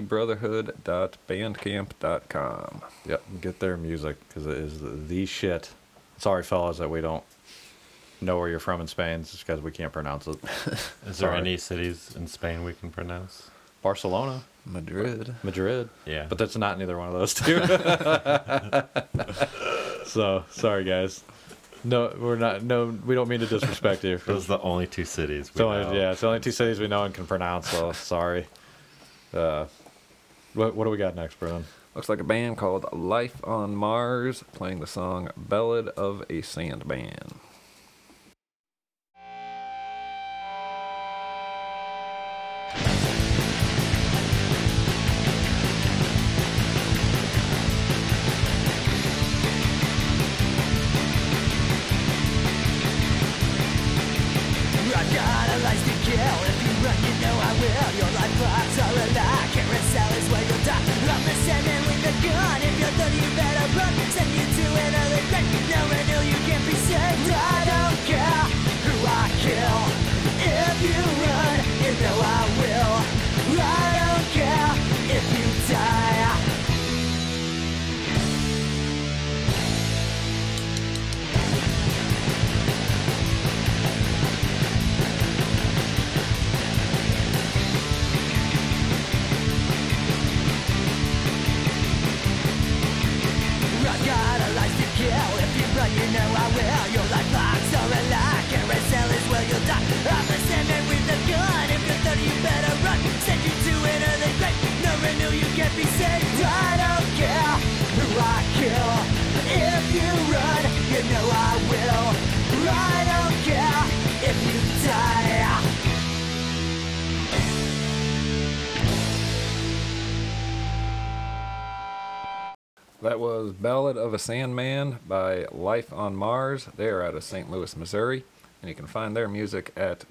bloodybrotherhood.bandcamp.com. Yep, get their music because it is the shit. Sorry, fellas, that we don't know where you're from in Spain. It's just because we can't pronounce it. Is there Sorry. any cities in Spain we can pronounce? Barcelona, Madrid. Madrid. Yeah. But that's not neither one of those two. So sorry, guys. No, we're not. No, we don't mean to disrespect you. Those are the only two cities we It's only, know. yeah, it's the only two cities we know and can pronounce. So sorry. What do we got next, Brennan? Looks like a band called Life on Mars playing the song Ballad of a Sandman. I've got a life to kill. If you run, you know I will. Your life blocks are a lie. Carousel is where you'll die. I'm the Sandman with a gun. If you're 30, you better run. Send you to another grave. No renewal, you can't be saved. I don't care who I kill. If you run, you know I will. I don't care if you die. I've got a life to kill. If you run, you know I will. Your life blocks are a lie. Carousel is where you'll die. I'm the Sandman with a gun. If you're 30, you better run. Send you to another grave. No renewal, you can't be saved. I don't care who I kill. If you run, you know I will. I don't care if you die. That was Ballad of a Sandman by Life on Mars. They are out of St. Louis, Missouri. And you can find their music at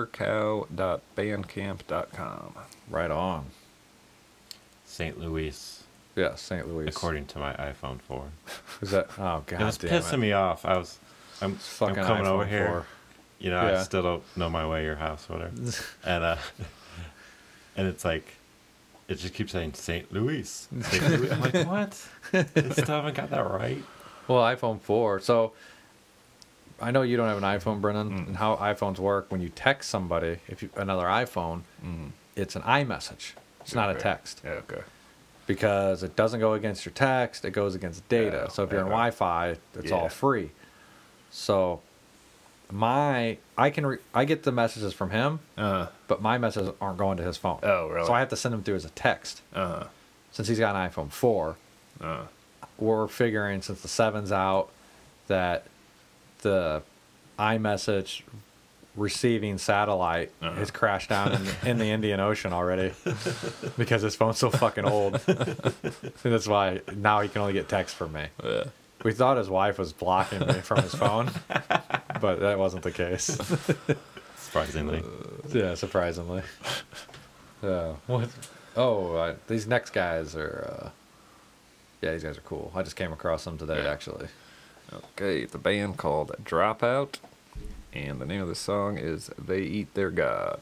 murdercow.bandcamp.com. Right on. St. Louis, Yeah, St. Louis. according to my iPhone 4. Is that? Oh god, It was damn pissing me off. I'm Fucking coming over iPhone here. 4. You know, Yeah. I still don't know my way, your house, whatever. And and it's like, it just keeps saying St. Louis. St. Louis. I'm like, what? I still haven't got that right. Well, iPhone 4. So I know you don't have an iPhone, Brennan, and how iPhones work. When you text somebody, if you another iPhone, it's an iMessage. It's not a Okay. text Yeah, okay. because it doesn't go against your text. It goes against data. Yeah, So if you're on okay. Wi-Fi, it's all Yeah. free. So I get the messages from him, but my messages aren't going to his phone. Oh, really? So I have to send them through as a text. Since he's got an iPhone 4, we're figuring since the 7's out that the iMessage receiving satellite has crashed down in the Indian Ocean already because his phone's so fucking old. And that's why now he can only get text from me. Yeah. We thought his wife was blocking me from his phone, but that wasn't the case. Surprisingly. Yeah, surprisingly. What? Oh, these next guys are. Yeah, these guys are cool. I just came across them today, actually. Okay, the band called Dropout, and the name of the song is They Eat Their God.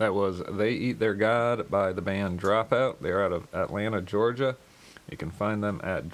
That was They Eat Their God by the band Dropout. They're out of Atlanta, Georgia. You can find them at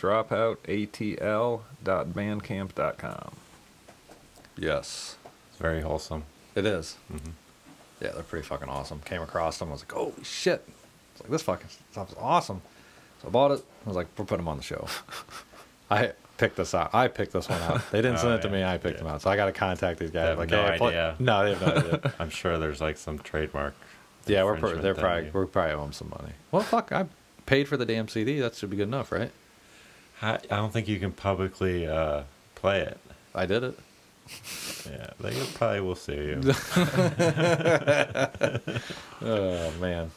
dropoutatl.bandcamp.com. Yes. It's very wholesome. It is. Yeah, they're pretty fucking awesome. Came across them. I was like, holy shit. It's like, this fucking stuff is awesome. So I bought it. I was like, we're putting them on the show. I picked this out. I picked this one out. They didn't send it to me. I picked them out. So I got to contact these guys. They have like, no hey, idea. No, they have no idea. I'm sure there's like some trademark. Yeah, we infringement thing. probably owe them some money. Well, fuck, I paid for the damn CD. That should be good enough, right? I don't think you can publicly play it. I did it. Yeah, they probably will sue you. Oh man.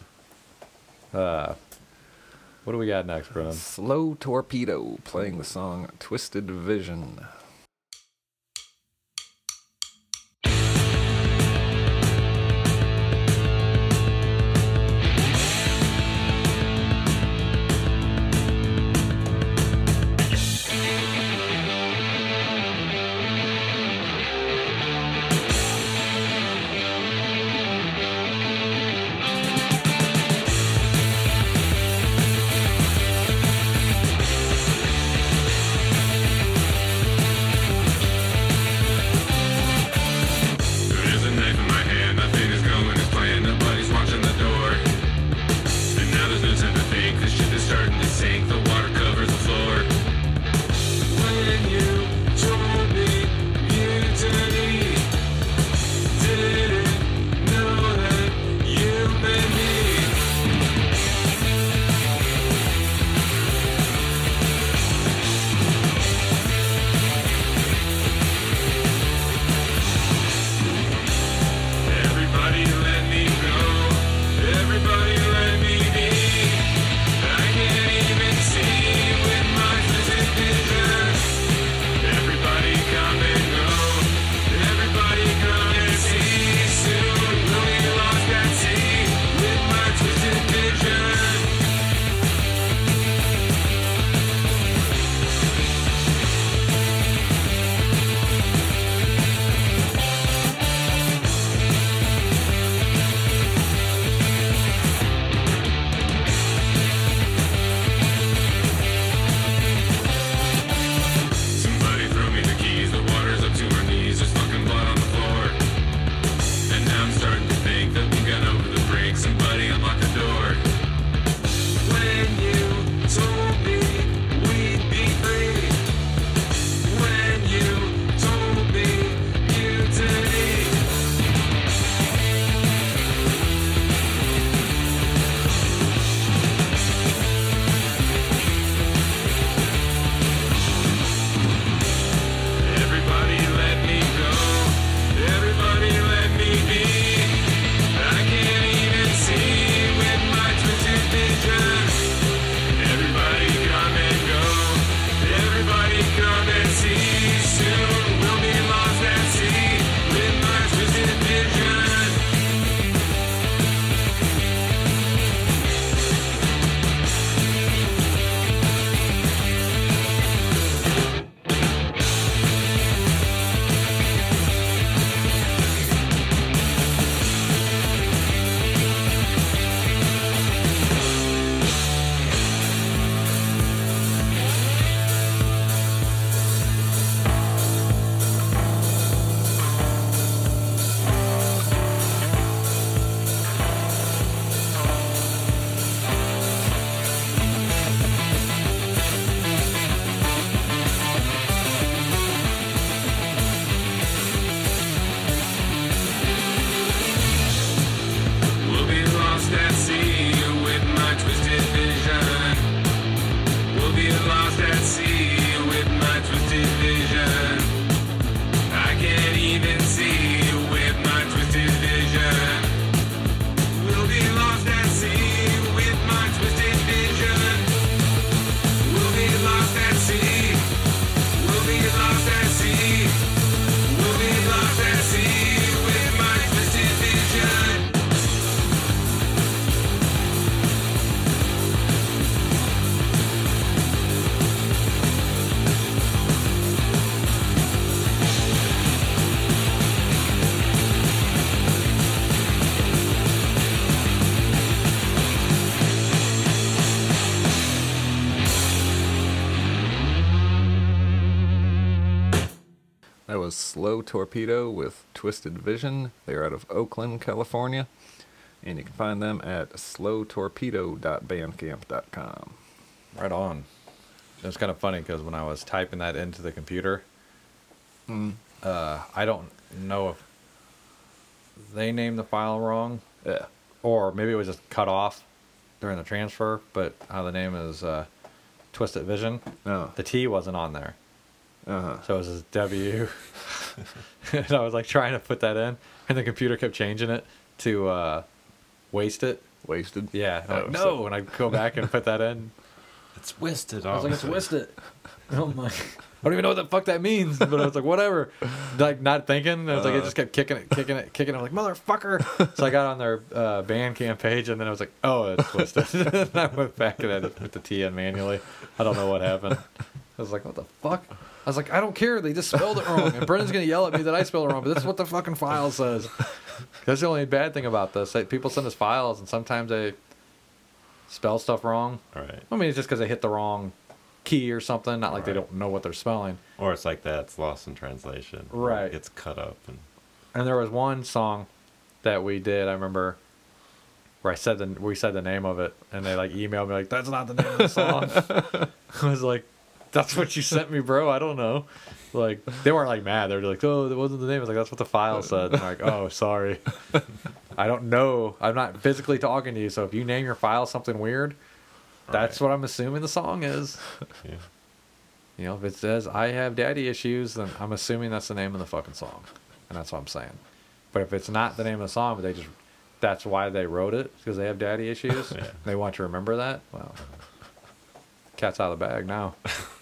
What do we got next, Brennan? Slow Torpedo playing the song Twisted Vision. That was Slow Torpedo with Twisted Vision. They're out of Oakland, California. And you can find them at slowtorpedo.bandcamp.com. Right on. It was kind of funny because when I was typing that into the computer, I don't know if they named the file wrong. Yeah. Or maybe it was just cut off during the transfer, but the name is Twisted Vision. Oh. The T wasn't on there. Uh-huh. So it was just W. And I was like trying to put that in, and the computer kept changing it to Waste It. Wasted? Yeah. I'm like, Oh, no. so- And I go back and put that in. It's Wisted. I was like, it's Waste It. Oh my. I don't even know what the fuck that means, but I was like, whatever. Like, not thinking. I was like, it just kept kicking it. I'm like, motherfucker. So I got on their Bandcamp page, and then I was like, oh, it's Twisted. And I went back and I just put the T in manually. I don't know what happened. I was like, what the fuck? I was like, I don't care. They just spelled it wrong. And Brendan's going to yell at me that I spelled it wrong, but this is what the fucking file says. That's the only bad thing about this. Like, people send us files, and sometimes they spell stuff wrong. Right. I mean, it's just because they hit the wrong key or something. Not like they Right. don't know what they're spelling. Or it's like that. It's lost in translation. Right. It gets cut up. And there was one song that we did, I remember, where we said the name of it, and they like emailed me like, that's not the name of the song. I was like, that's what you sent me, bro. I don't know. Like, they weren't like mad. They were like, oh, that wasn't the name. I was like, that's what the file said. And I'm like, oh, sorry. I don't know. I'm not physically talking to you. So if you name your file something weird, that's what I'm assuming the song is. Yeah. You know, if it says I have daddy issues, then I'm assuming that's the name of the fucking song. And that's what I'm saying. But if it's not the name of the song, but that's why they wrote it, because they have daddy issues. Yeah. They want you to remember that. Well, cat's out of the bag now.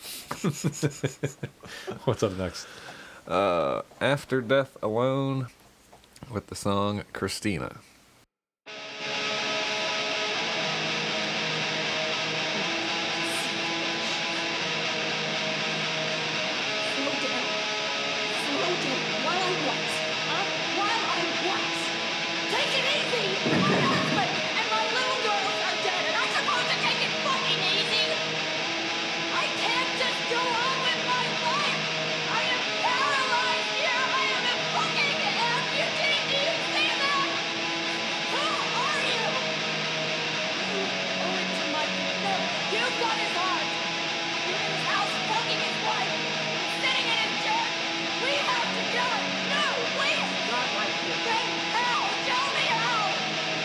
What's up next? After Death Alone with the song Christina. Slow down. Slow down. While I what? Huh? While I what? Take it easy! My husband and my little girls are dead, and I'm supposed to take it fucking easy? I can't just go on with my life! I am paralyzed here! I am a fucking amputee! Do you see that? Who are you? You owe it to my... No, you've got his heart! You're in his house fucking his wife! Sitting in his chair! We have to go! No, please! Not like this. Then how? Tell me how!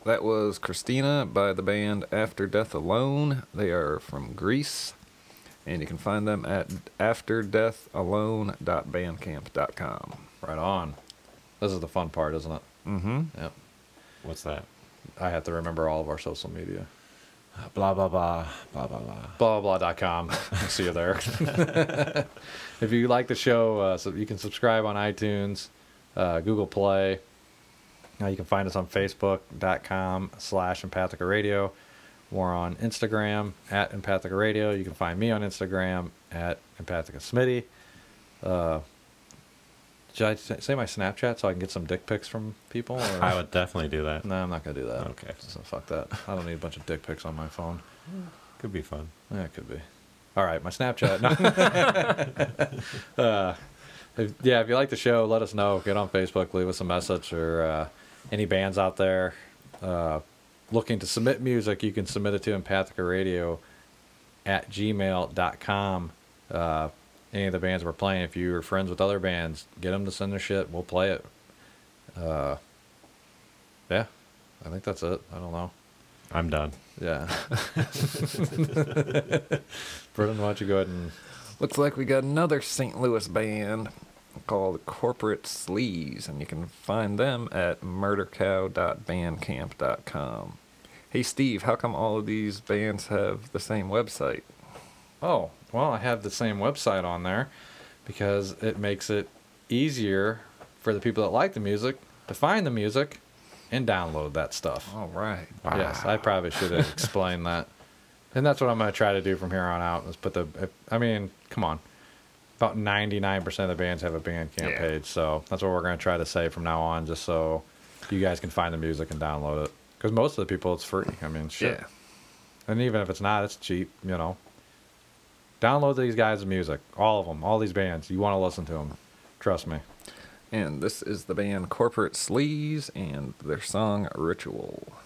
That was Christina by the band After Death Alone. They are from Greece. And you can find them at afterdeathalone.bandcamp.com. Right on. This is the fun part, isn't it? Mm-hmm. Yep. What's that? I have to remember all of our social media. Blah, blah, blah, blah, blah, blah. Blah.com. See you there. If you like the show, so you can subscribe on iTunes, Google Play. You can find us on Facebook.com/Empathica Radio. We're on Instagram at Empathica Radio. You can find me on Instagram at Empathica Smitty. Should I say my Snapchat so I can get some dick pics from people? Or? I would definitely do that. No, I'm not going to do that. Okay. So fuck that. I don't need a bunch of dick pics on my phone. Could be fun. Yeah, it could be. All right, my Snapchat. No. If you like the show, let us know. Get on Facebook, leave us a message, or any bands out there looking to submit music, you can submit it to empathicaradio@gmail.com. Any of the bands we're playing, if you're friends with other bands, get them to send their shit. We'll play it. Yeah, I think that's it. I don't know. I'm done. Yeah. Brendan, why don't you go ahead and... Looks like we got another St. Louis band called Corporate Sleaze, and you can find them at murdercow.bandcamp.com. Hey, Steve, how come all of these bands have the same website? Oh, well, I have the same website on there because it makes it easier for the people that like the music to find the music and download that stuff. All right. Yes, I probably should have explained that. And that's what I'm going to try to do from here on out is put come on. About 99% of the bands have a Bandcamp page, so that's what we're going to try to say from now on, just so you guys can find the music and download it. Because most of the people, it's free. I mean, shit. Yeah. And even if it's not, it's cheap, Download these guys' music. All of them. All these bands. You want to listen to them. Trust me. And this is the band Corporate Sleaze and their song Ritual.